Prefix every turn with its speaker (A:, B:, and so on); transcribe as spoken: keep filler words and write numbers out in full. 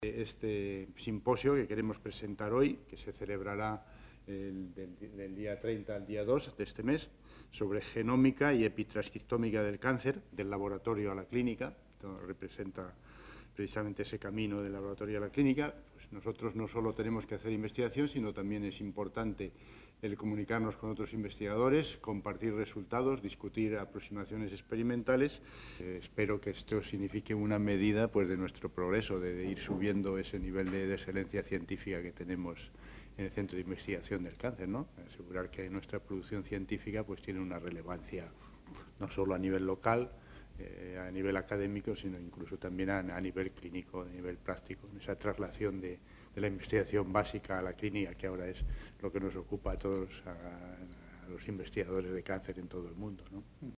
A: Este simposio que queremos presentar hoy, que se celebrará el, del, del día treinta al día dos de este mes, sobre genómica y epitranscriptómica del cáncer, del laboratorio a la clínica. Esto representa precisamente ese camino del laboratorio a la clínica. Pues nosotros no solo tenemos que hacer investigación, sino también es importante el comunicarnos con otros investigadores, compartir resultados, discutir aproximaciones experimentales. Eh, espero que esto signifique una medida pues, de nuestro progreso, de, de ir subiendo ese nivel de, de excelencia científica que tenemos en el Centro de Investigación del Cáncer, ¿no? Asegurar que nuestra producción científica pues, tiene una relevancia no solo a nivel local, eh, a nivel académico, sino incluso también a, a nivel clínico, a nivel práctico, en esa traslación de, de la investigación básica a la clínica, que ahora es lo que nos ocupa a todos, a, a los investigadores de cáncer en todo el mundo, ¿no?